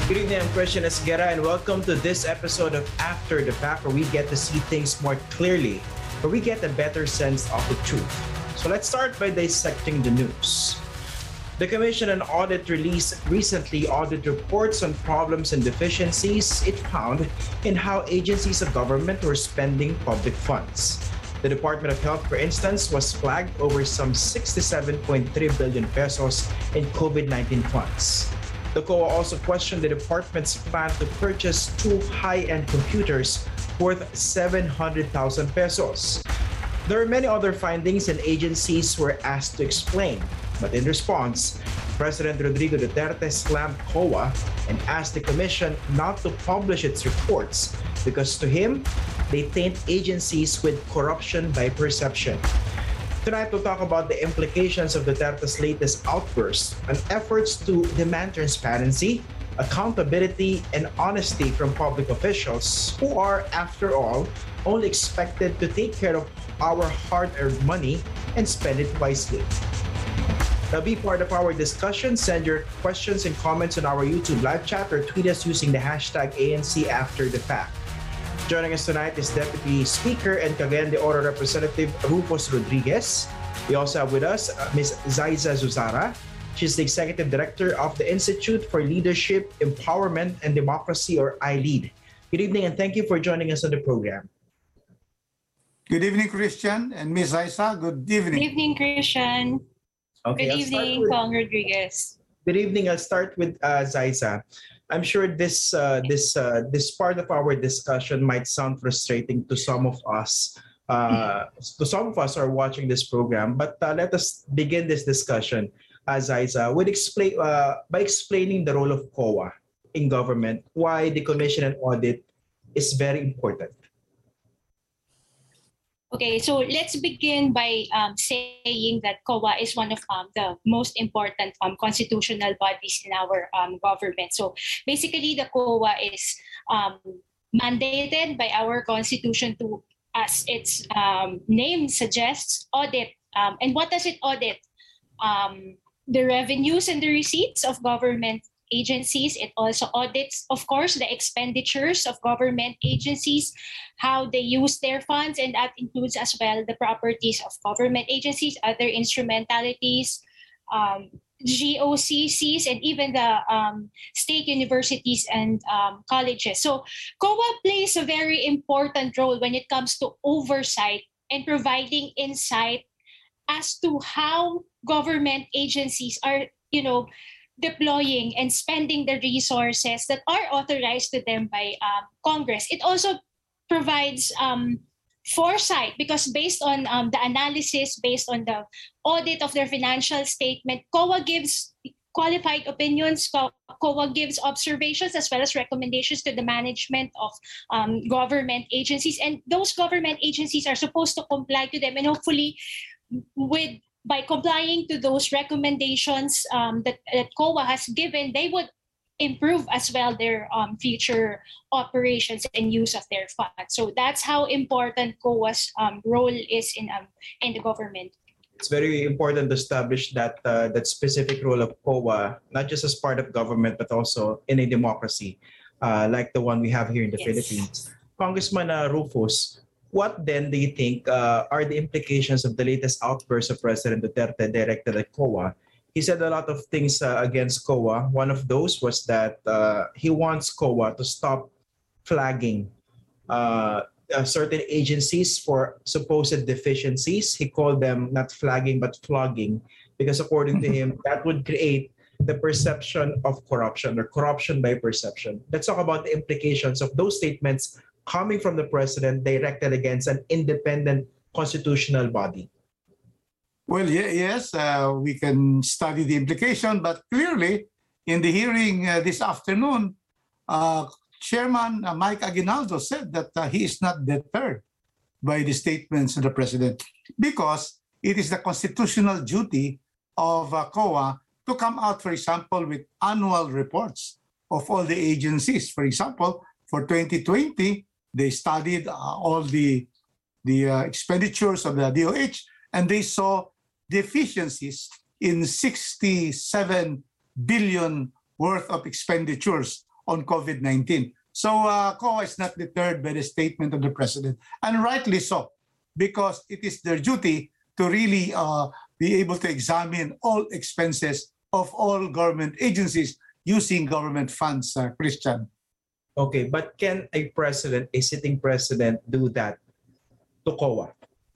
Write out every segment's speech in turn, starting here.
Good evening, I'm Christian Esguerra, and welcome to this episode of After the Fact, where we get to see things more clearly, where we get a better sense of the truth. So let's start by dissecting the news. The Commission on Audit released recently audit reports on problems and deficiencies it found in how agencies of government were spending public funds. The Department of Health, for instance, was flagged over some 67.3 billion pesos in COVID-19 funds. The COA also questioned the department's plan to purchase two high-end computers worth 700,000 pesos. There are many other findings and agencies were asked to explain, but in response, President Rodrigo Duterte slammed COA and asked the Commission not to publish its reports because to him, they taint agencies with corruption by perception. Tonight, we'll talk about the implications of Duterte's latest outburst and efforts to demand transparency, accountability, and honesty from public officials who are, after all, only expected to take care of our hard-earned money and spend it wisely. Now, be part of our discussion. Send your questions and comments on our YouTube live chat or tweet us using the hashtag #ANCAfterTheFact. Joining us tonight is Deputy Speaker and Cagayan de Oro Representative Rufus Rodriguez. We also have with us Ms. Zaiza Zuzara. She's the Executive Director of the Institute for Leadership, Empowerment, and Democracy, or ILEAD. Good evening, and thank you for joining us on the program. Good evening, Christian and Ms. Zaiza. Good evening. Good evening, Christian. Okay, Good evening, Kong Rodriguez. Good evening. I'll start with Zaiza. I'm sure this part of our discussion might sound frustrating to some of us. To some of us who are watching this program, but let us begin this discussion, Zaiza, by explaining the role of COA in government, why the Commission on Audit is very important. Okay, so let's begin by saying that COA is one of the most important constitutional bodies in our government. So basically, the COA is mandated by our constitution to, as its name suggests, audit. And what does it audit? The revenues and the receipts of government agencies. It also audits, of course, the expenditures of government agencies, how they use their funds, and that includes as well the properties of government agencies, other instrumentalities, GOCCs, and even the state universities and colleges. So COA plays a very important role when it comes to oversight and providing insight as to how government agencies are, deploying and spending the resources that are authorized to them by Congress. It also provides foresight because based on the analysis, based on the audit of their financial statement, COA gives qualified opinions, COA gives observations as well as recommendations to the management of government agencies. And those government agencies are supposed to comply to them, and hopefully by complying to those recommendations that COA has given, they would improve as well their future operations and use of their funds. So that's how important COA's role is in the government. It's very important to establish that specific role of COA, not just as part of government, but also in a democracy like the one we have here in the Philippines. Congressman Rufus, what then do you think are the implications of the latest outburst of President Duterte directed at COA? He said a lot of things against COA. One of those was that he wants COA to stop flagging certain agencies for supposed deficiencies. He called them not flagging but flogging, because according to him, that would create the perception of corruption or corruption by perception. Let's talk about the implications of those statements coming from the president directed against an independent constitutional body. Well, yes, we can study the implication, but clearly in the hearing this afternoon, Chairman Mike Aguinaldo said that he is not deterred by the statements of the president because it is the constitutional duty of COA to come out, for example, with annual reports of all the agencies. For example, for 2020, they studied all the expenditures of the DOH, and they saw deficiencies in 67 billion worth of expenditures on COVID-19. So COA is not deterred by the statement of the president, and rightly so, because it is their duty to really be able to examine all expenses of all government agencies using government funds, Christian. Okay, but can a sitting president, do that to COA?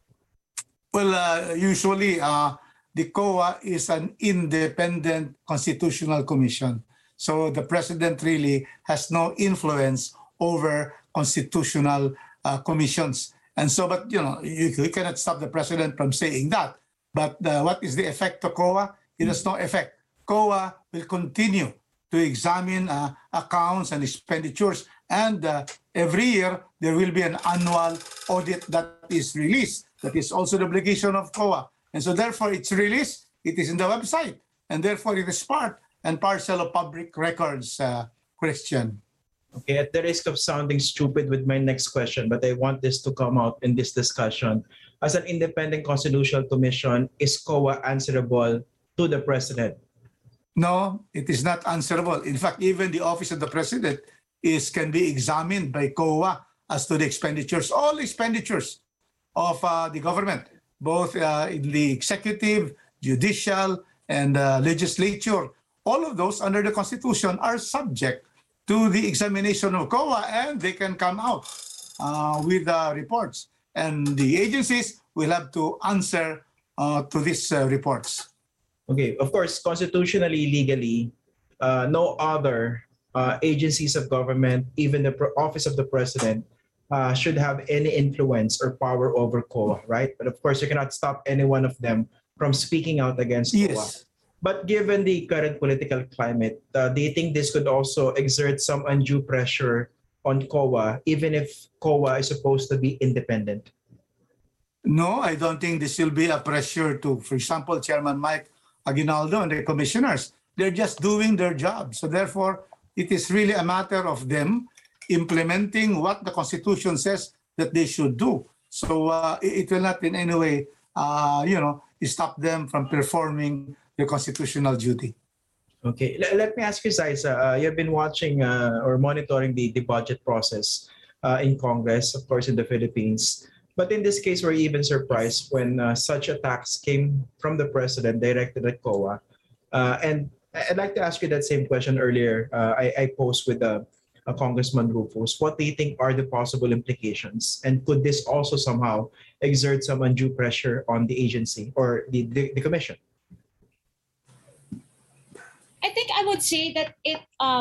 Well, usually the COA is an independent constitutional commission. So the president really has no influence over constitutional commissions. And so, but you cannot stop the president from saying that. But what is the effect to COA? It has no effect. COA will continue to examine accounts and expenditures, and every year there will be an annual audit that is released. That is also the obligation of COA. And so therefore it's released, it is in the website, and therefore it is part and parcel of public records, Christian. Okay, at the risk of sounding stupid with my next question, but I want this to come out in this discussion. As an independent constitutional commission, is COA answerable to the president? No, it is not answerable. In fact, even the office of the president can be examined by COA as to the expenditures, all expenditures of the government, both in the executive, judicial, and legislature. All of those under the Constitution are subject to the examination of COA, and they can come out with reports. And the agencies will have to answer to these reports. Okay, of course, constitutionally, legally, no other agencies of government, even the office of the president, should have any influence or power over COA, right? But of course, you cannot stop any one of them from speaking out against COA. Yes. But given the current political climate, do you think this could also exert some undue pressure on COA, even if COA is supposed to be independent? No, I don't think this will be a pressure to, for example, Chairman Mike Aguinaldo and the commissioners. They're just doing their job. So therefore, it is really a matter of them implementing what the Constitution says that they should do. So it will not in any way, stop them from performing their constitutional duty. Okay, let me ask you, Zaisa, you've been watching or monitoring the budget process in Congress, of course, in the Philippines. But in this case, we're even surprised when such attacks came from the president directed at COA. And I'd like to ask you that same question earlier. I posed with Congressman Rufus. What do you think are the possible implications? And could this also somehow exert some undue pressure on the agency or the commission? I think I would say that it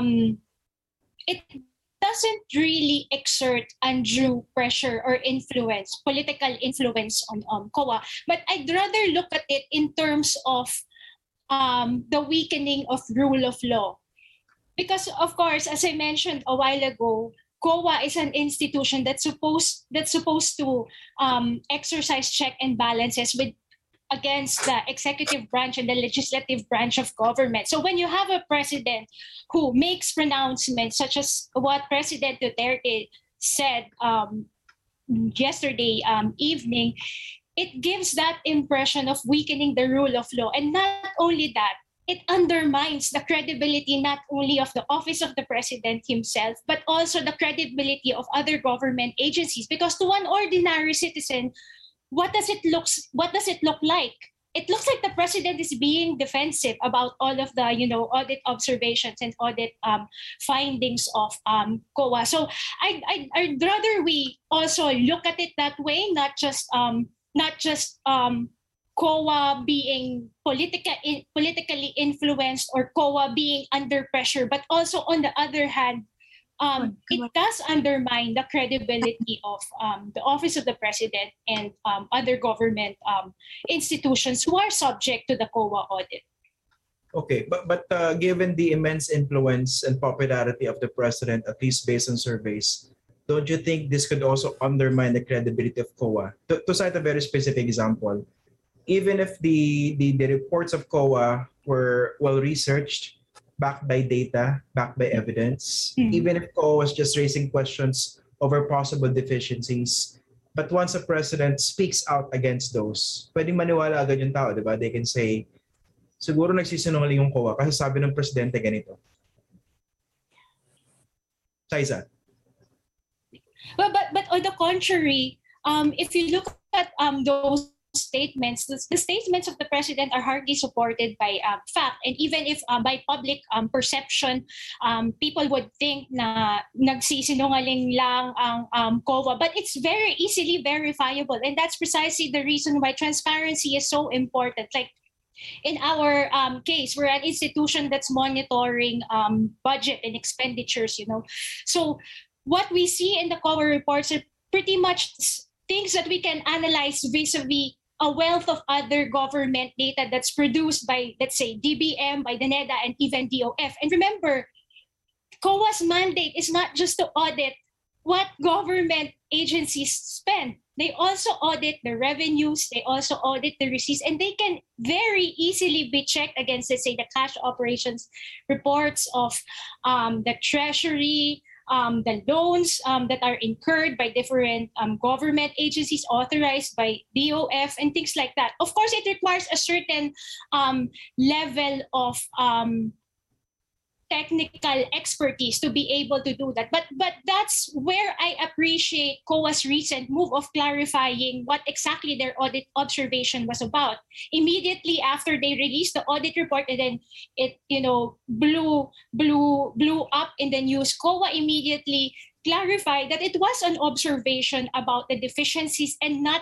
doesn't really exert undue pressure or influence, political influence on COA. But I'd rather look at it in terms of the weakening of rule of law. Because, of course, as I mentioned a while ago, COA is an institution that's supposed to exercise check and balances against the executive branch and the legislative branch of government. So when you have a president who makes pronouncements such as what President Duterte said yesterday evening, it gives that impression of weakening the rule of law. And not only that, it undermines the credibility not only of the office of the president himself, but also the credibility of other government agencies. Because to one ordinary citizen, what does it look like? It looks like the president is being defensive about all of the audit observations and audit findings of COA. So I'd rather we also look at it that way, not just COA being politically influenced or COA being under pressure, but also on the other hand, it does undermine the credibility of the office of the president and other government institutions who are subject to the COA audit. Okay, but given the immense influence and popularity of the president, at least based on surveys, don't you think this could also undermine the credibility of COA? To cite a very specific example, even if the reports of COA were well-researched, backed by data, backed by evidence, even if COA was just raising questions over possible deficiencies, but once a president speaks out against those, pwedeng maniwala agad yung tao, di ba? They can say, siguro nagsisinungaling yung COA kasi sabi ng presidente ganito. Saiza. But on the contrary, if you look at those statements, the statements of the president are hardly supported by fact, and even if by public perception, people would think na nagsisinungaling lang ang COA, but it's very easily verifiable, and that's precisely the reason why transparency is so important. Like in our case, we're an institution that's monitoring budget and expenditures, So what we see in the COA reports are pretty much things that we can analyze vis-a-vis a wealth of other government data that's produced by, let's say, DBM, by the NEDA, and even DOF. And remember, COA's mandate is not just to audit what government agencies spend. They also audit the revenues, they also audit the receipts, and they can very easily be checked against, let's say, the cash operations reports of the Treasury, the loans that are incurred by different government agencies authorized by DOF and things like that. Of course, it requires a certain level of technical expertise to be able to do that. But that's where I appreciate COA's recent move of clarifying what exactly their audit observation was about. Immediately after they released the audit report, and then it blew up in the news, COA immediately clarified that it was an observation about the deficiencies and not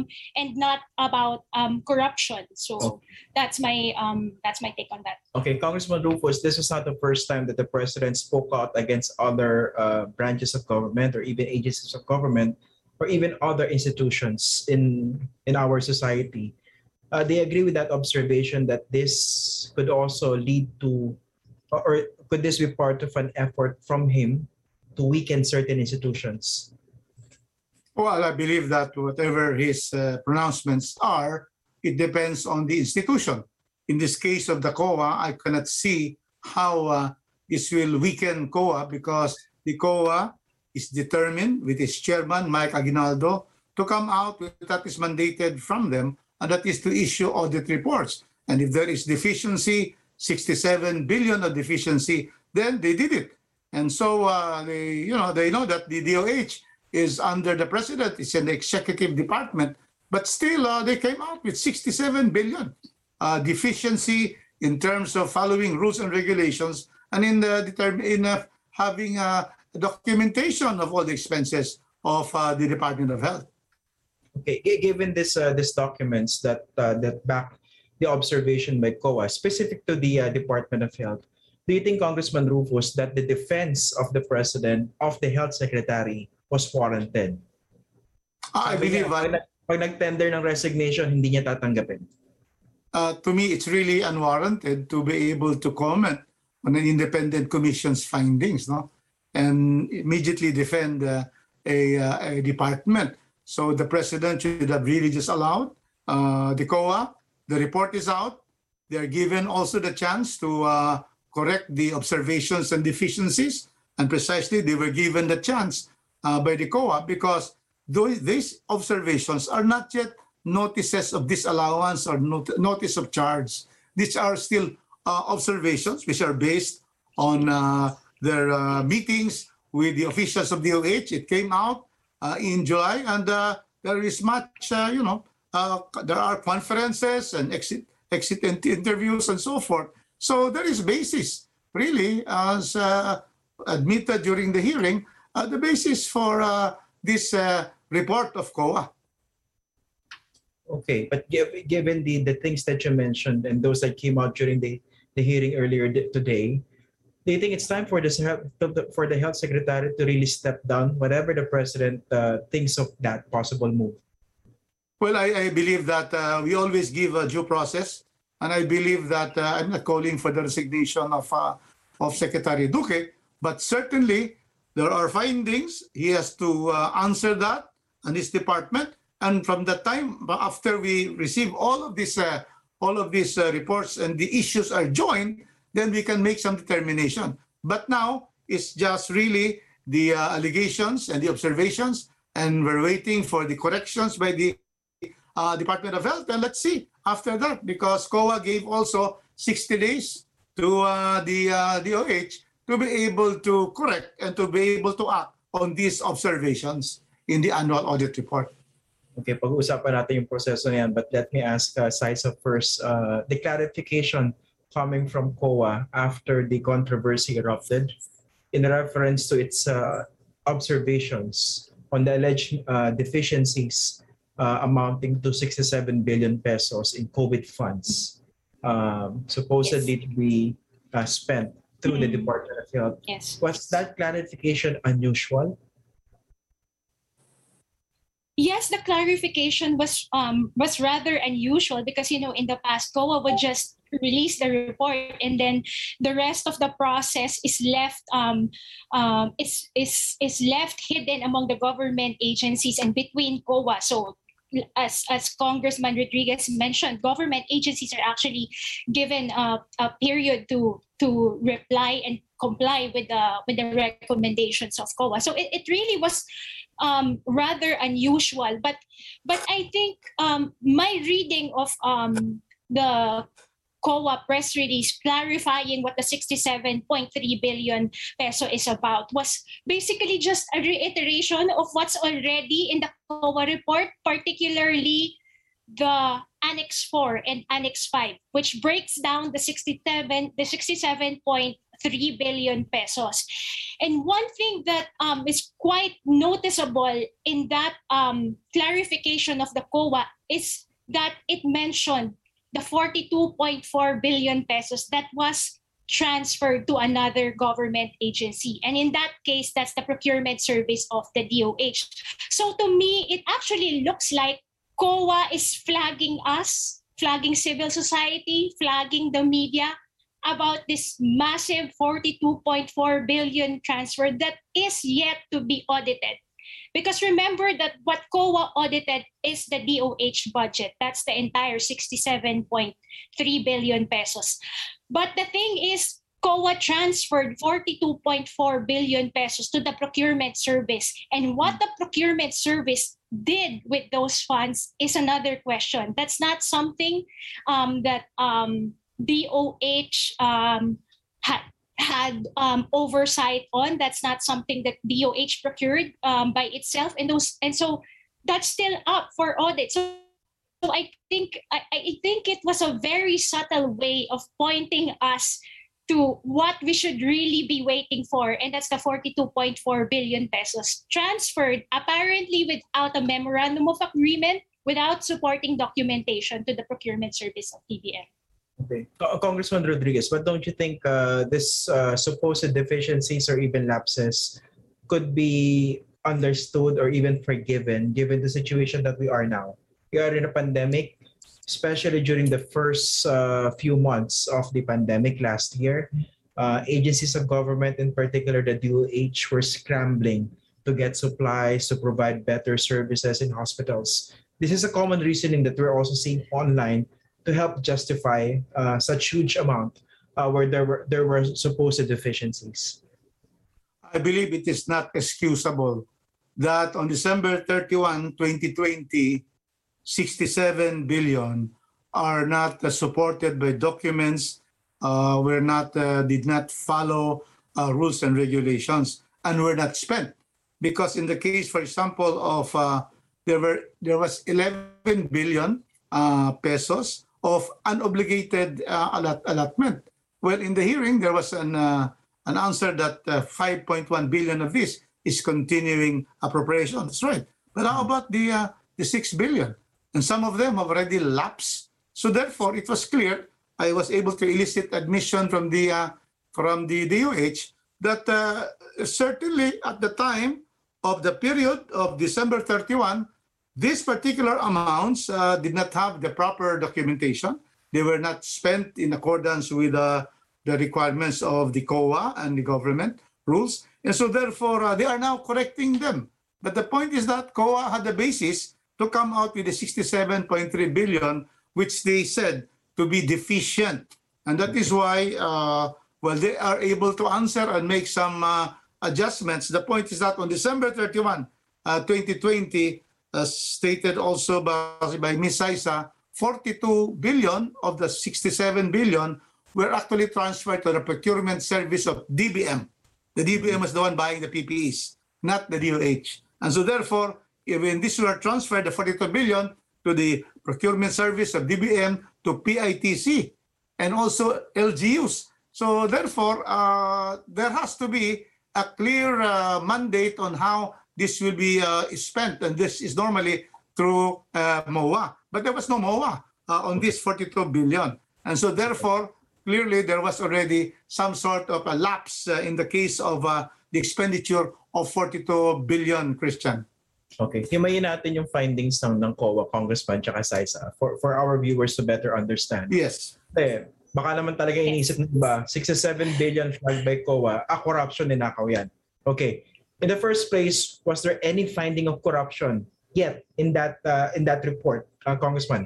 about corruption. So that's my take on that. Okay, Congressman Rufus, this is not the first time that the president spoke out against other branches of government or even agencies of government or even other institutions in our society. They agree with that observation that this could also lead to, or could this be part of an effort from him to weaken certain institutions? Well, I believe that whatever his pronouncements are, it depends on the institution. In this case of the COA, I cannot see how this will weaken COA, because the COA is determined with its chairman, Mike Aguinaldo, to come out with that is mandated from them, and that is to issue audit reports. And if there is deficiency, 67 billion of deficiency, then they did it. And so they know that the DOH is under the president. It's an executive department, but still they came out with 67 billion deficiency in terms of following rules and regulations, and in having documentation of all the expenses of the Department of Health. Okay, given these documents that back the observation by COA specific to the Department of Health, do you think, Congressman Rufus, that the defense of the president, of the health secretary, was warranted? I believe pag nag-tender ng resignation, hindi niya tatanggapin. To me, it's really unwarranted to be able to comment on an independent commission's findings, and immediately defend a department. So the president should have really just allowed the COA. The report is out. They are given also the chance to correct the observations and deficiencies, and precisely they were given the chance by the COA, because these observations are not yet notices of disallowance or notice of charge. These are still observations which are based on their meetings with the officials of DOH. It came out in July, and there is much, there are conferences and exit interviews and so forth. So there is basis, really, as admitted during the hearing, the basis for this report of COA. Okay, but given the things that you mentioned and those that came out during the hearing earlier today, do you think it's time for the health secretary to really step down, whatever the president thinks of that possible move? Well, I believe that we always give a due process. And I believe that I'm not calling for the resignation of Secretary Duque, but certainly there are findings. He has to answer that and his department. And from the time after we receive all of these reports and the issues are joined, then we can make some determination. But now it's just really the allegations and the observations, and we're waiting for the corrections by the Department of Health, and let's see after that, because COA gave also 60 days to the DOH to be able to correct and to be able to act on these observations in the annual audit report. Okay, pag-uusapan natin yung proseso na yan, but let me ask Saisa first, the clarification coming from COA after the controversy erupted in reference to its observations on the alleged deficiencies amounting to 67 billion pesos in COVID funds, supposedly to be spent through the Department of Health. Yes. Was that clarification unusual? Yes, the clarification was rather unusual because in the past COA would just release the report and then the rest of the process is left is left hidden among the government agencies and between COA. So as Congressman Rodriguez mentioned, government agencies are actually given a period to reply and comply with the recommendations of COA. So it really was rather unusual, but I think my reading of the COA press release clarifying what the 67.3 billion peso is about was basically just a reiteration of what's already in the COA report, particularly the Annex 4 and Annex 5, which breaks down the 67.3 billion pesos. And one thing that is quite noticeable in that clarification of the COA is that it mentioned the 42.4 billion pesos that was transferred to another government agency. And in that case, that's the procurement service of the DOH. So to me, it actually looks like COA is flagging us, flagging civil society, flagging the media about this massive 42.4 billion transfer that is yet to be audited. Because remember that what COA audited is the DOH budget. That's the entire 67.3 billion pesos. But the thing is, COA transferred 42.4 billion pesos to the procurement service. And what the procurement service did with those funds is another question. That's not something that DOH had oversight on. That's not something that DOH procured by itself, and so that's still up for audit. So I think it was a very subtle way of pointing us to what we should really be waiting for, and that's the 42.4 billion pesos transferred apparently without a memorandum of agreement, without supporting documentation to the procurement service of TBM. Okay. Congressman Rodriguez, but don't you think this supposed deficiencies or even lapses could be understood or even forgiven given the situation that we are now? We are in a pandemic, especially during the first few months of the pandemic last year. Agencies of government, in particular the DOH, were scrambling to get supplies to provide better services in hospitals. This is a common reasoning that we're also seeing online to help justify such huge amount where there were supposed deficiencies. I believe it is not excusable that on December 31, 2020, 67 billion are not supported by documents, did not follow rules and regulations, and were not spent. Because in the case, for example, of there was 11 billion pesos of unobligated allotment. Well, in the hearing, there was an answer that 5.1 billion of this is continuing appropriation. That's right. But how about the 6 billion? And some of them have already lapsed. So therefore, it was clear. I was able to elicit admission from the DOH that certainly at the time of the period of December 31, these particular amounts did not have the proper documentation. They were not spent in accordance with the requirements of the COA and the government rules. And so therefore, they are now correcting them. But the point is that COA had the basis to come out with the 67.3 billion, which they said to be deficient. And that is why, they are able to answer and make some adjustments. The point is that on December 31, 2020, stated also by Ms. Saisa, 42 billion of the 67 billion were actually transferred to the procurement service of DBM. The DBM was the one buying the PPEs, not the DOH. And so therefore, when this were transferred, the 42 billion to the procurement service of DBM to PITC and also LGUs. So therefore, there has to be a clear mandate on how this will be spent. And this is normally through MOA. But there was no MOA on this 42 billion. And so therefore, clearly there was already some sort of a lapse in the case of the expenditure of 42 billion, Christian. Okay. Himayin natin yung findings ng COA, Congressman, tsaka Saisa, for our viewers to better understand. Yes. Baka naman talaga iniisip ng iba, 67 billion flagged by COA, corruption, ninakaw yan. Okay. In the first place, was there any finding of corruption yet in that report, Congressman?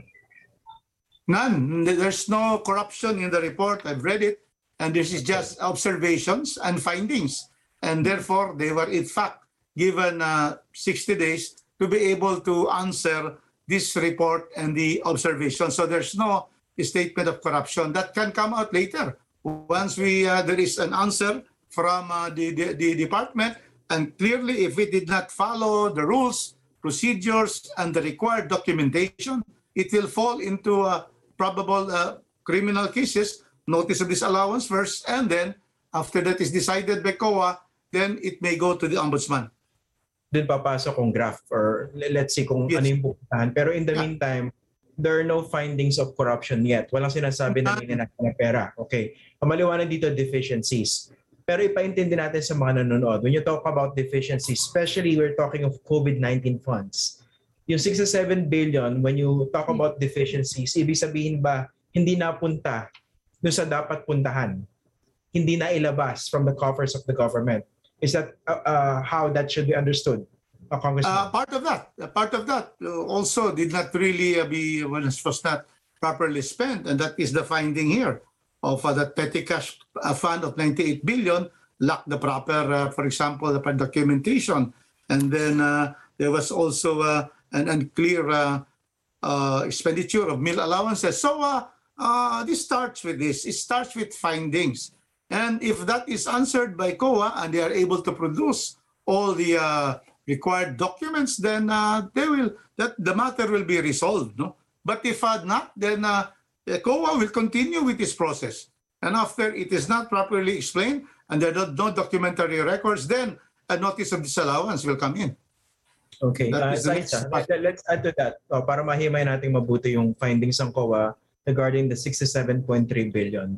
None. There's no corruption in the report. I've read it. And this is just observations and findings. And therefore, they were in fact given 60 days to be able to answer this report and the observation. So there's no statement of corruption that can come out later once there is an answer from the department, and clearly if we did not follow the rules, procedures, and the required documentation, it will fall into probable criminal cases, notice of disallowance first, and then after that is decided by COA, then it may go to the ombudsman. Dun papasok kung graph or let's see kung ano yung pupuntahan. Pero in the meantime, there are no findings of corruption yet. Walang sinasabi na may ninakaw na pera. Okay. Maliwanag dito deficiencies. Pero ipaintindi natin sa mga nanonood. When you talk about deficiencies, especially we're talking of COVID-19 funds. Yung 67 billion, when you talk about deficiencies, ibig sabihin ba hindi napunta doon sa dapat puntahan? Hindi na ilabas from the coffers of the government? Is that how that should be understood? Congressman? Part of that also did not really was not properly spent, and that is the finding here of that petty cash fund of 98 billion lacked the proper, for example, the documentation, and then there was also an unclear expenditure of meal allowances. So this starts with this. It starts with findings, and if that is answered by COA and they are able to produce all the required documents, then the matter will be resolved. No? But if not, then the COA will continue with this process. And after it is not properly explained and there are no documentary records, then a notice of disallowance will come in. Okay. Let's add to that para mahimay natin mabuti yung findings ng COA regarding the 67.3 billion.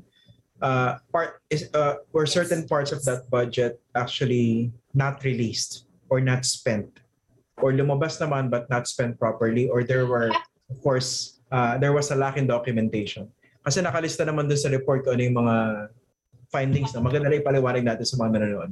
Were certain parts of that budget actually not released or not spent, or lumabas naman but not spent properly, or there were, of course, there was a lack in documentation. Kasi nakalista naman dun sa report ko ano yung mga findings na maganda rin paliwanag natin sa mga nanonood.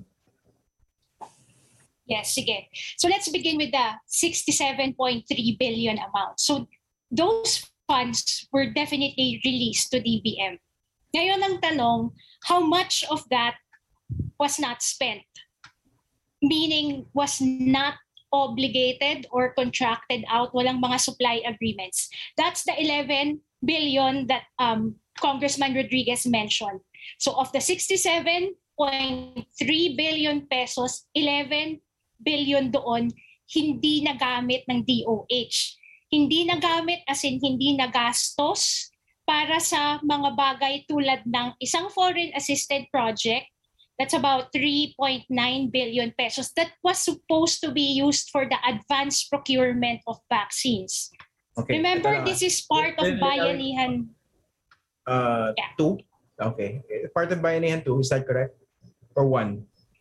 Yes, sige. So let's begin with the 67.3 billion amount. So those funds were definitely released to DBM. Ngayon ang tanong, how much of that was not spent? Meaning was not obligated or contracted out, walang mga supply agreements. That's the 11 billion that Congressman Rodriguez mentioned. So of the 67.3 billion pesos, 11 billion doon hindi nagamit ng DOH. Hindi nagamit as in hindi nagastos para sa mga bagay tulad ng isang foreign assisted project. That's about 3.9 billion pesos that was supposed to be used for the advanced procurement of vaccines. Okay. Remember, this is part of Bayanihan 2? Okay. Part of Bayanihan 2, is that correct? Or 1?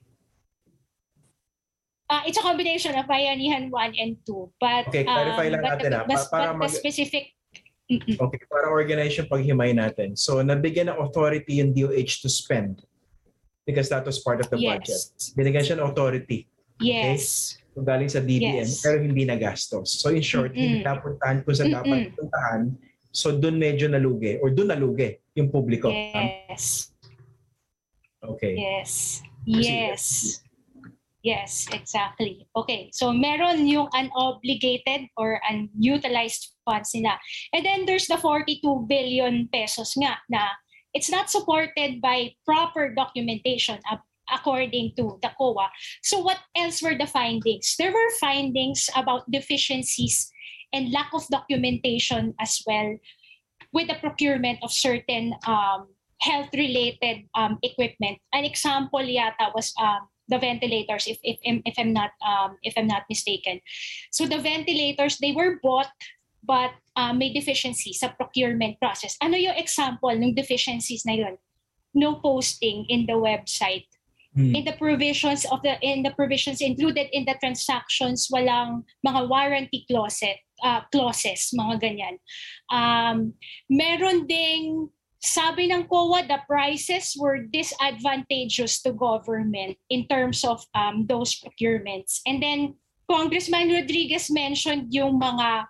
It's a combination of Bayanihan 1 and 2. But, okay, clarify lang natin para the specific... Okay, para organize yung paghimay natin. So, nabigyan ng authority yung DOH to spend because that was part of the budget. Binigyan siya ng authority. Yes. Okay? So, galing sa DBM, pero hindi nagastos. So, in short, hindi napuntahan kung sa dapat puntahan. So, dun medyo nalugi or dun nalugi yung publiko. Yes. Okay. Yes. Yes. Yes, exactly. Okay, so meron yung unobligated or unutilized funds nila. And then there's the 42 billion pesos nga na it's not supported by proper documentation according to the COA. So what else were the findings? There were findings about deficiencies and lack of documentation as well with the procurement of certain health-related equipment. An example yata was the ventilators, if I'm not mistaken. So the ventilators, they were bought but may deficiencies sa procurement process. Ano yung example ng deficiencies na yun? No posting in the website. In the provisions included in the transactions, walang mga warranty clauses, mga ganyan. Meron ding, sabi ng COA, the prices were disadvantageous to government in terms of those procurements. And then Congressman Rodriguez mentioned yung mga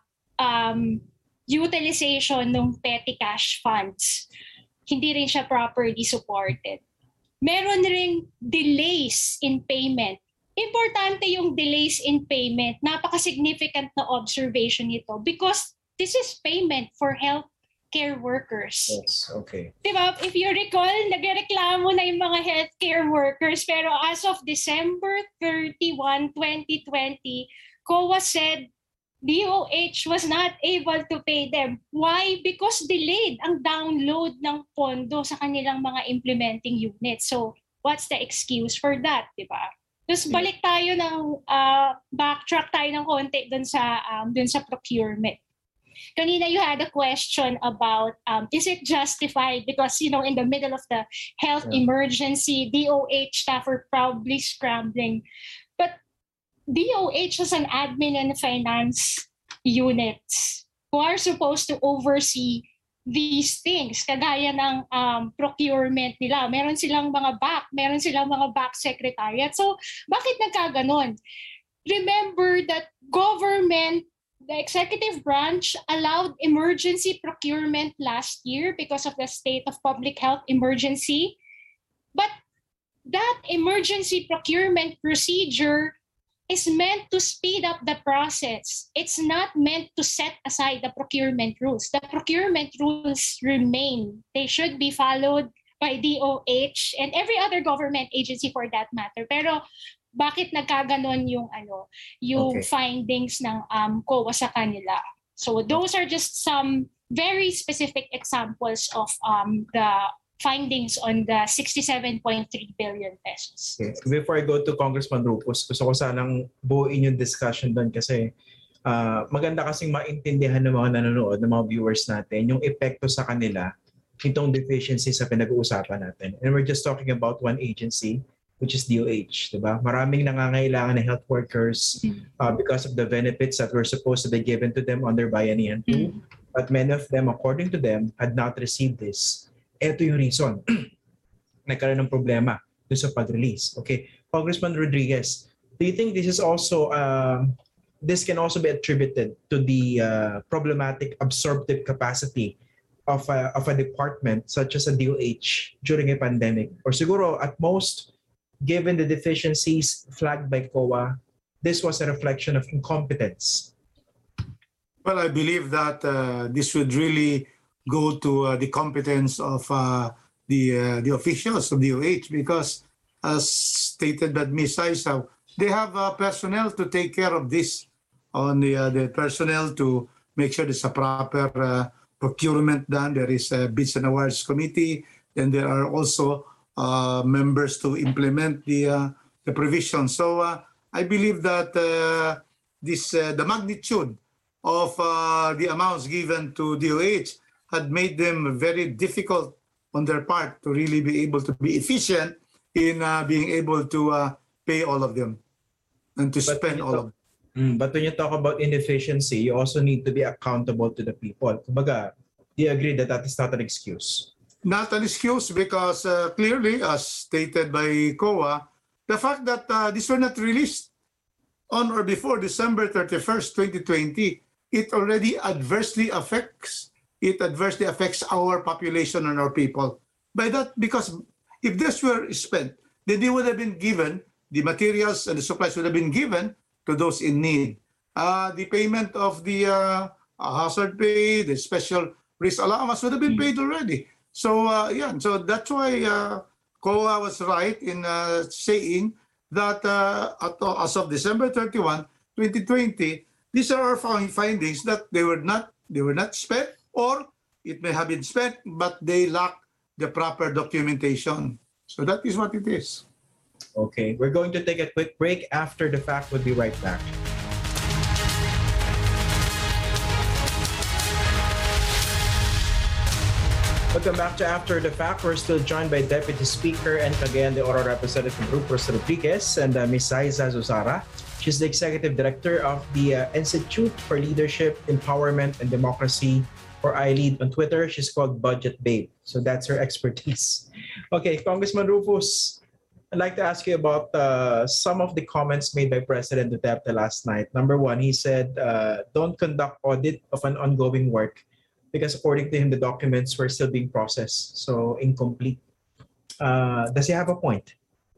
utilization ng petty cash funds. Hindi rin siya properly supported. Meron ring delays in payment. Importante yung delays in payment. Napaka-significant na observation nito because this is payment for healthcare workers. Yes, okay. Diba? If you recall, nagreklamo na yung mga healthcare workers pero as of December 31, 2020, COA said DOH was not able to pay them. Why? Because delayed ang download ng pondo sa kanilang mga implementing units. So, what's the excuse for that, di ba? Tapos balik tayo ng, backtrack tayo ng konti dun sa procurement. Kanina you had a question about, is it justified? Because, in the middle of the health emergency, DOH staff are probably scrambling. But DOH has an admin and finance units who are supposed to oversee these things. Kagaya ng procurement nila. Meron silang mga back secretariat. So, bakit nagkaganon? Remember that the executive branch allowed emergency procurement last year because of the state of public health emergency. But that emergency procurement procedure is meant to speed up the process. It's not meant to set aside the procurement rules. The procurement rules remain. They should be followed by DOH and every other government agency for that matter. Pero bakit nagkaganon yung findings ng COA sa kanila? So those are just some very specific examples of the findings on the 67.3 billion pesos. Okay. Before I go to Congressman Rupos, gusto ko sanang buuin yung discussion doon kasi maganda kasing maintindihan ng mga nanonood, ng mga viewers natin, yung epekto sa kanila itong deficiency sa pinag-uusapan natin. And we're just talking about one agency, which is DOH. Diba? Maraming nangangailangan na health workers because of the benefits that were supposed to be given to them under Bayanihan 2. But many of them, according to them, had not received this. Ito yung reason. Nagkaroon ng problema dun sa pag-release. Okay, Congressman Rodriguez, do you think this is also this can also be attributed to the problematic absorptive capacity of a department such as a DOH during a pandemic? Or siguro at most, given the deficiencies flagged by COA, this was a reflection of incompetence? Well, I believe that this would really go to the competence of the officials of DOH because, as stated by Ms. Aisaw, they have personnel to take care of this, on the personnel to make sure there's a proper procurement done. There is a bids and awards committee, and there are also members to implement the provisions. So I believe that the magnitude of the amounts given to DOH had made them very difficult on their part to really be able to be efficient in being able to pay all of them and to spend all of them. But when you talk about inefficiency, you also need to be accountable to the people. Kumbaga, do you agree that that is not an excuse? Not an excuse because clearly, as stated by COA, the fact that these were not released on or before December 31st, 2020, it already adversely affects our population and our people. By that, because if this were spent, then they would have been given, the materials and the supplies would have been given to those in need. The payment of the hazard pay, the special risk allowance would have been paid already. So so that's why COA was right in saying that as of December 31, 2020, these are our findings that they were not spent, or it may have been spent, but they lack the proper documentation. So that is what it is. Okay, we're going to take a quick break. After the fact, we'll be right back. Welcome back to After the Fact. We're still joined by Deputy Speaker and Cagayan de Oro Representative Rufus Rodriguez and Ms. Saiza Zuzara. She's the Executive Director of the Institute for Leadership, Empowerment, and Democracy, or iLead on Twitter. She's called Budget Babe. So that's her expertise. Okay, Congressman Rufus, I'd like to ask you about some of the comments made by President Duterte last night. Number one, he said, don't conduct audit of an ongoing work because according to him, the documents were still being processed, so incomplete. Does he have a point?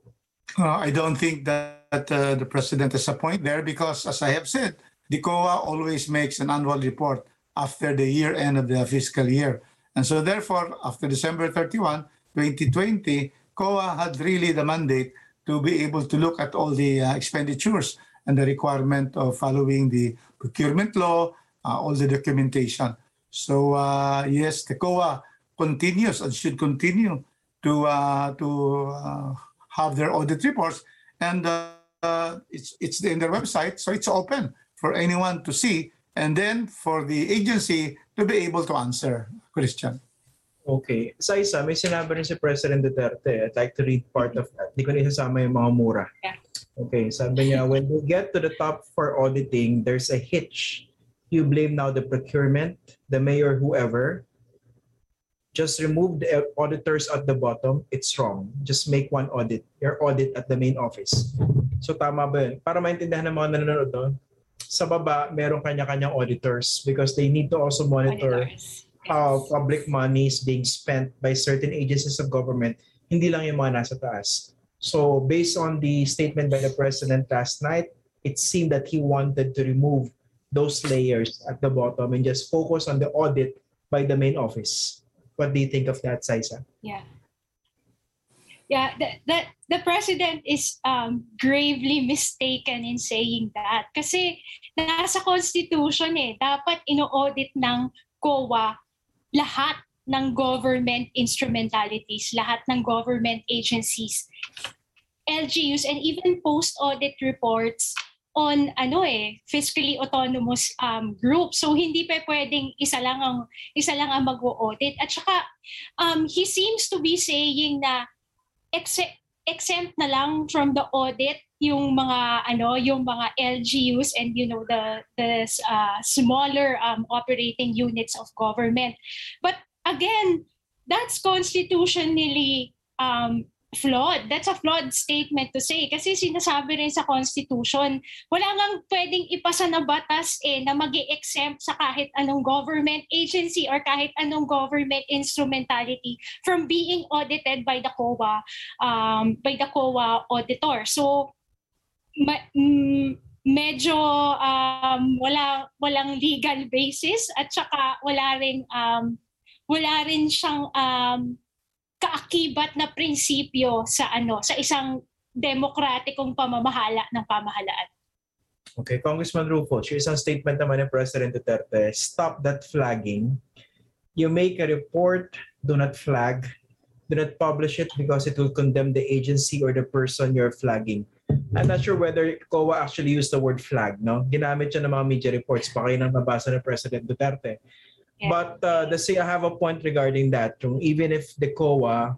I don't think that the President has a point there because, as I have said, the COA always makes an annual report after the year end of the fiscal year. And so therefore, after December 31, 2020, COA had really the mandate to be able to look at all the expenditures and the requirement of following the procurement law, all the documentation. So yes, the COA continues and should continue to have their audit reports, and it's in their website, so it's open for anyone to see, and then for the agency to be able to answer. Christian. Okay. Sa isa, may sinabi rin si President Duterte. I'd like to read part of that. Di ko na isasama yung mga mura. Yeah. Okay. Sabi niya, when we get to the top for auditing, there's a hitch. You blame now the procurement, the mayor, whoever. Just remove the auditors at the bottom. It's wrong. Just make one audit. Your audit at the main office. So tama ba yun? Para maintindihan ng mga nanonood doon, sa baba, meron kanya-kanyang auditors because they need to also monitor how public money is being spent by certain agencies of government, hindi lang yung mga nasa taas. So based on the statement by the President last night, it seemed that he wanted to remove those layers at the bottom and just focus on the audit by the main office. What do you think of that, Saiza? Yeah. Yeah, the President is gravely mistaken in saying that. Kasi nasa Constitution dapat ino-audit ng COA lahat ng government instrumentalities, lahat ng government agencies, LGUs, and even post-audit reports on fiscally autonomous groups. So hindi pa pwedeng isa lang ang mag-audit. At saka he seems to be saying na exempt na lang from the audit yung mga LGUs and the smaller operating units of government. But again, that's constitutionally flawed. That's a flawed statement to say kasi sinasabi rin sa Constitution, wala ngang pwedeng ipasa na batas na mag-exempt sa kahit anong government agency or kahit anong government instrumentality from being audited by the COA auditor. So medyo walang legal basis at saka wala rin siyang kaakibat na prinsipyo sa isang demokratikong pamamahala ng pamahalaan. Okay, Congressman Rufo, yung isang statement naman ng President Duterte, stop that flagging. You make a report, do not flag, do not publish it because it will condemn the agency or the person you're flagging. I'm not sure whether COA actually used the word flag, no? Ginamit siya ng mga media reports, baka yun ang nabasa ng President Duterte. Yeah. But let's say I have a point regarding that. Even if the COA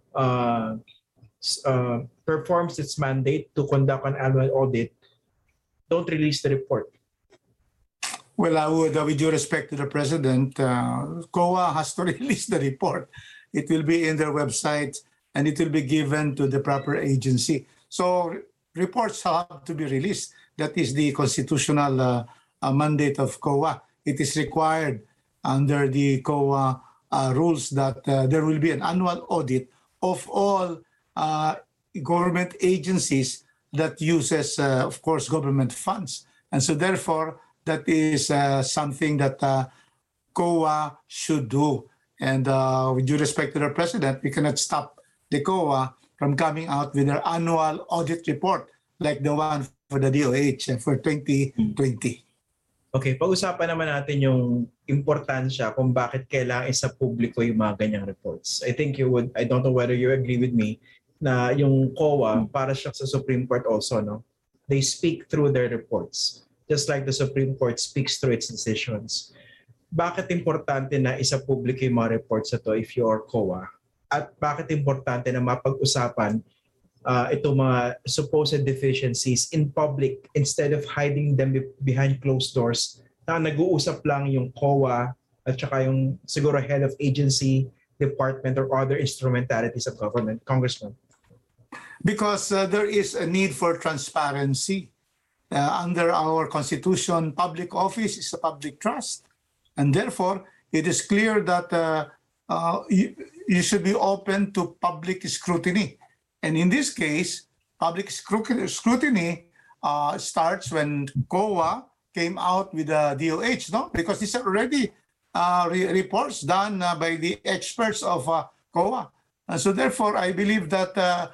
performs its mandate to conduct an annual audit, don't release the report. Well, I would, with due respect to the President, COA has to release the report. It will be in their website and it will be given to the proper agency. So reports have to be released. That is the constitutional mandate of COA. It is required under the COA rules that there will be an annual audit of all government agencies that uses, of course, government funds. And so therefore, that is something that COA should do. And with due respect to the President, we cannot stop the COA from coming out with their annual audit report like the one for the DOH for 2020. Okay, pag-usapan naman natin yung importansya kung bakit kailangan isa publiko yung mga ganyang reports. I think I don't know whether you agree with me, na yung COA, para siya sa Supreme Court also, no? They speak through their reports, just like the Supreme Court speaks through its decisions. Bakit importante na isa publiko yung mga reports na to if you are COA? At bakit importante na mapag-usapan itong mga supposed deficiencies in public instead of hiding them behind closed doors, na nag-uusap lang yung COA at saka yung siguro head of agency, department, or other instrumentalities of government? Congressman. Because there is a need for transparency. Under our Constitution, public office is a public trust. And therefore, it is clear that you should be open to public scrutiny. And in this case, public scrutiny starts when COA came out with the DOH, no? Because these are already reports done by the experts of COA. And so therefore, I believe that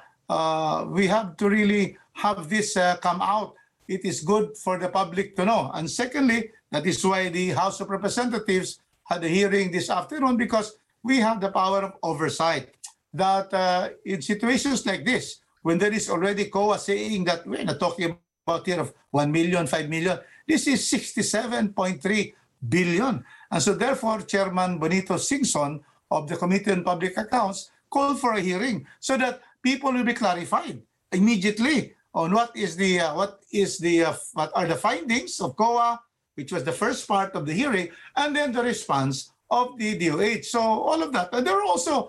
we have to really have this come out. It is good for the public to know. And secondly, that is why the House of Representatives had a hearing this afternoon, because we have the power of oversight. That in situations like this, when there is already COA saying that we're not talking about here of 1 million, 5 million, this is 67.3 billion. And so therefore, Chairman Bonito Singson of the Committee on Public Accounts called for a hearing so that people will be clarified immediately on what are the findings of COA, which was the first part of the hearing, and then the response of the DOH. So all of that. And there were also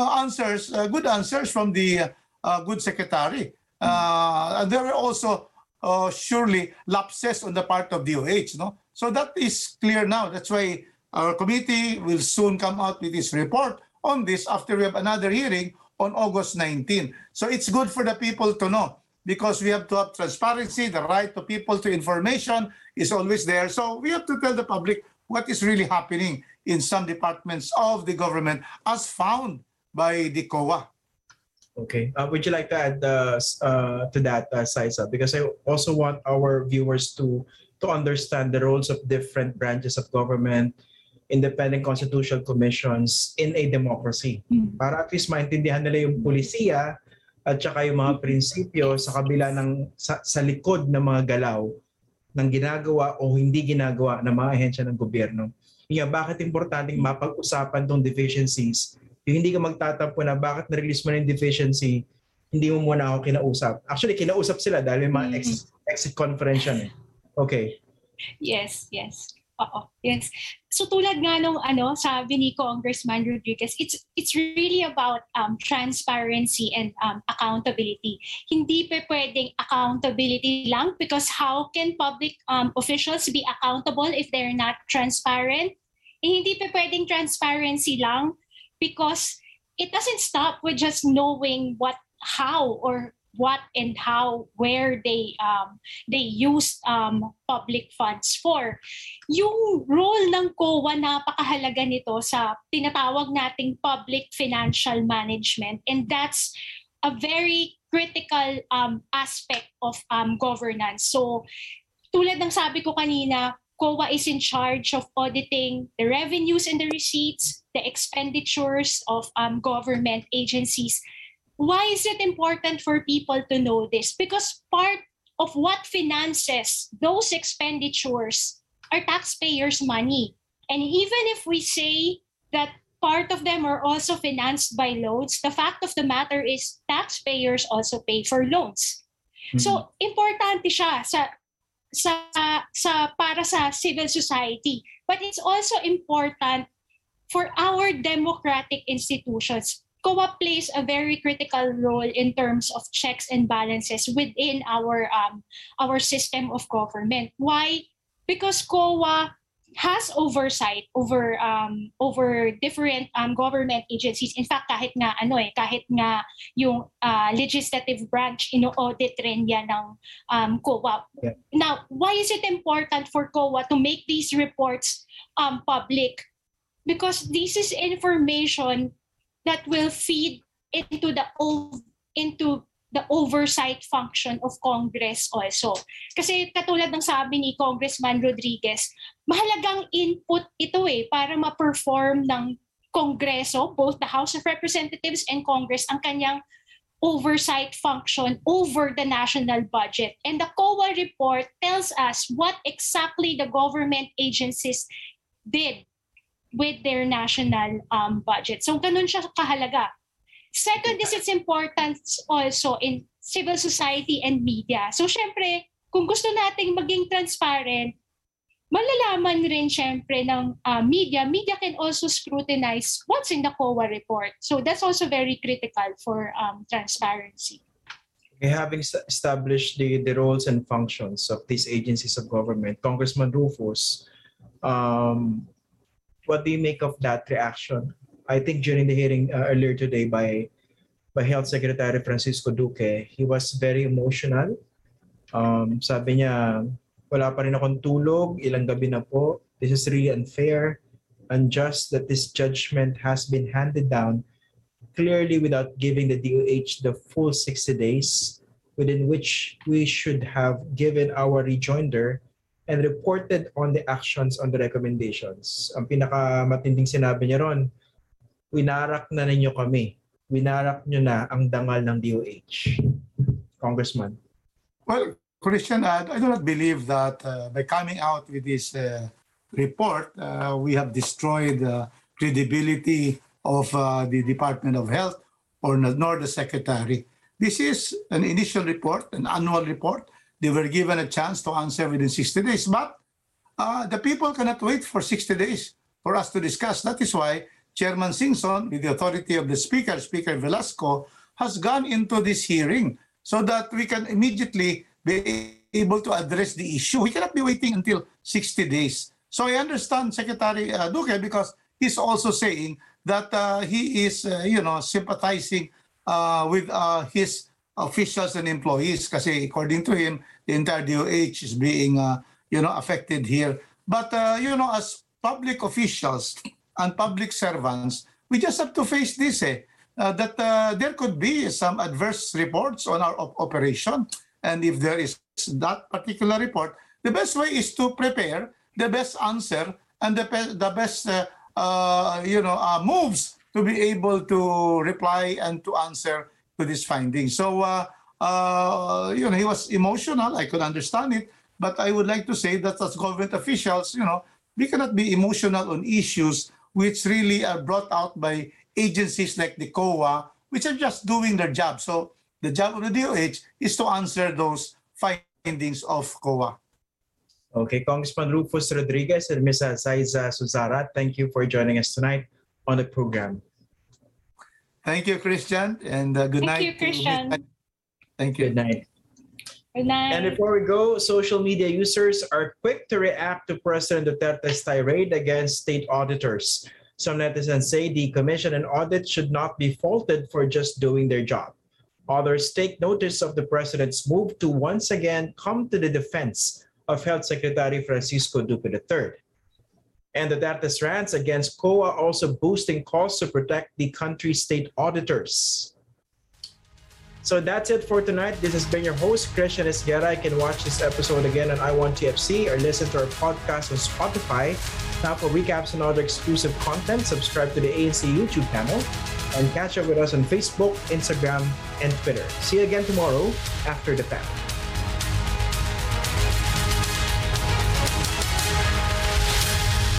good answers from the good secretary. And there were also surely lapses on the part of DOH. No? So that is clear now. That's why our committee will soon come out with its report on this after we have another hearing on August 19. So it's good for the people to know, because we have to have transparency. The right to people to information is always there. So we have to tell the public what is really happening in some departments of the government as found by the COA. Okay. Would you like to add to that, Saisa? Because I also want our viewers to understand the roles of different branches of government, independent constitutional commissions in a democracy. Para at least maintindihan nila yung pulisiya at saka yung mga prinsipyo sa kabila ng sa likod ng mga galaw ng ginagawa o hindi ginagawa ng mga ahensya ng gobyerno. Bakit importanteng mapag-usapan tong deficiencies? Yung hindi ka magtatampo na bakit na-release mo na yung deficiency, hindi mo muna ako kinausap. Actually, kinausap sila dahil yung mga exit conference yan. Okay. Yes. Oo. Yes. So tulad nga nung sabi ni Congressman Rodriguez, it's really about transparency and accountability. Hindi pa pwedeng accountability lang, because how can public officials be accountable if they're not transparent? Hindi pa pwedeng transparency lang, because it doesn't stop with just knowing how and how, where they use public funds for. Yung role ng COA, napakahalaga nito sa tinatawag nating public financial management, and that's a very critical aspect of governance. So tulad ng sabi ko kanina, COA is in charge of auditing the revenues and the receipts, the expenditures of government agencies. Why is it important for people to know this? Because part of what finances those expenditures are taxpayers' money. And even if we say that part of them are also financed by loans, the fact of the matter is taxpayers also pay for loans. Mm-hmm. So importante siya para sa civil society. But it's also important for our democratic institutions. COA plays a very critical role in terms of checks and balances within our system of government. Why? Because COA has oversight over different government agencies. In fact, kahit nga yung legislative branch, ino-audit rin yan ng COA. Yeah. Now, why is it important for COA to make these reports public? because this is information that will feed into the oversight function of Congress also. Kasi katulad ng sabi ni Congressman Rodriguez, mahalagang input ito para ma-perform ng Kongreso, both the House of Representatives and Congress, ang kanyang oversight function over the national budget. And the COA report tells us what exactly the government agencies did with their national budget. So ganun siya kahalaga. Second is its importance also in civil society and media. So syempre, kung gusto nating maging transparent, malalaman rin syempre ng media can also scrutinize what's in the COA report. So that's also very critical for transparency. Okay, having established the roles and functions of these agencies of government, Congressman Rufus, what do you make of that reaction? I think during the hearing earlier today by Health Secretary Francisco Duque, he was very emotional. Sabi niya, wala pa rin akong tulog, ilang gabi na po. This is really unfair, unjust that this judgment has been handed down clearly without giving the DOH the full 60 days within which we should have given our rejoinder and reported on the actions on the recommendations. Ang pinakamatinding sinabi niya ron, winarak na ninyo kami. Winarak nyo na ang dangal ng DOH. Congressman. Well, Christian, I do not believe that by coming out with this report, we have destroyed the credibility of the Department of Health nor the Secretary. This is an initial report, an annual report. They were given a chance to answer within 60 days, but the people cannot wait for 60 days for us to discuss. That is why Chairman Singson, with the authority of the Speaker, Speaker Velasco, has gone into this hearing so that we can immediately be able to address the issue. We cannot be waiting until 60 days. So I understand Secretary Duque because he's also saying that he is, sympathizing with his officials and employees kasi according to him, the entire DOH is being, affected here. But, as public officials and public servants, we just have to face this, that there could be some adverse reports on our operation. And if there is that particular report, the best way is to prepare the best answer and the best, moves to be able to reply and to answer to this finding. So, he was emotional. I could understand it. But I would like to say that as government officials, we cannot be emotional on issues which really are brought out by agencies like the COA, which are just doing their job. So the job of the DOH is to answer those findings of COA. Okay, Congressman Rufus Rodriguez and Ms. Saiza Suzara, thank you for joining us tonight on the program. Thank you, Christian, and good night. Thank you, Christian. Thank you. Good night. Good night. And before we go, social media users are quick to react to President Duterte's tirade against state auditors. Some netizens say the commission and audit should not be faulted for just doing their job. Others take notice of the president's move to once again come to the defense of Health Secretary Francisco Duque III. And Duterte's rants against COA also boosting calls to protect the country's state auditors. So that's it for tonight. This has been your host, Christian Esguerra. You can watch this episode again on iWantTFC or listen to our podcast on Spotify. Now for recaps and other exclusive content, subscribe to the ANC YouTube channel and catch up with us on Facebook, Instagram, and Twitter. See you again tomorrow after the fact.